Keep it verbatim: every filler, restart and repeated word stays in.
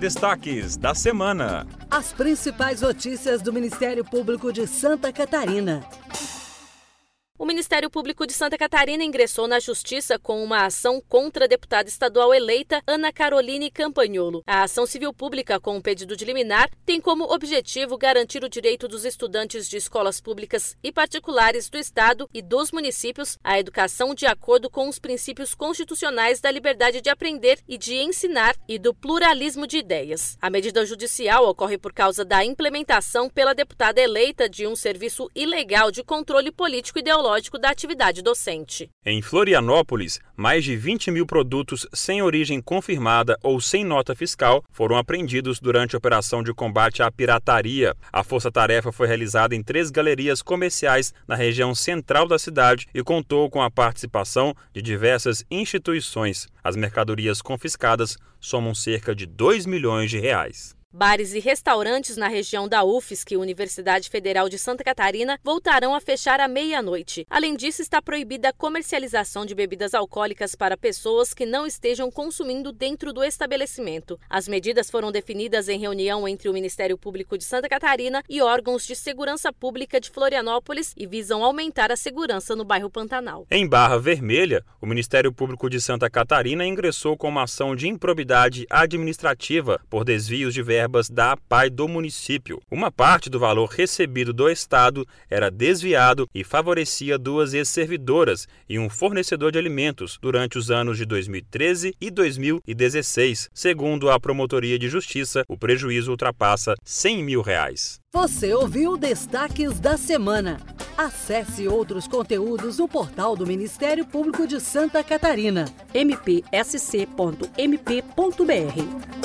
destaques da semana. As principais notícias do Ministério Público de Santa Catarina. O Ministério Público de Santa Catarina ingressou na Justiça com uma ação contra a deputada estadual eleita Ana Caroline Campagnolo. A ação civil pública, com um pedido de liminar, tem como objetivo garantir o direito dos estudantes de escolas públicas e particulares do Estado e dos municípios à educação de acordo com os princípios constitucionais da liberdade de aprender e de ensinar e do pluralismo de ideias. A medida judicial ocorre por causa da implementação pela deputada eleita de um serviço ilegal de controle político ideológico da atividade docente. Em Florianópolis, mais de vinte mil produtos sem origem confirmada ou sem nota fiscal foram apreendidos durante a operação de combate à pirataria. A força-tarefa foi realizada em três galerias comerciais na região central da cidade e contou com a participação de diversas instituições. As mercadorias confiscadas somam cerca de dois milhões de reais. Bares e restaurantes na região da U F S C, Universidade Federal de Santa Catarina, voltarão a fechar à meia-noite. Além disso, está proibida a comercialização de bebidas alcoólicas para pessoas que não estejam consumindo dentro do estabelecimento. As medidas foram definidas em reunião entre o Ministério Público de Santa Catarina e órgãos de segurança pública de Florianópolis e visam aumentar a segurança no bairro Pantanal. Em Barra Vermelha, o Ministério Público de Santa Catarina ingressou com uma ação de improbidade administrativa por desvios de verbas da APAE do município. Uma parte do valor recebido do Estado era desviado e favorecia duas ex-servidoras e um fornecedor de alimentos durante os anos de dois mil e treze e dois mil e dezesseis. Segundo a Promotoria de Justiça, o prejuízo ultrapassa cem mil reais. Você ouviu Destaques da Semana. Acesse outros conteúdos no portal do Ministério Público de Santa Catarina, m p s c ponto m p ponto b r.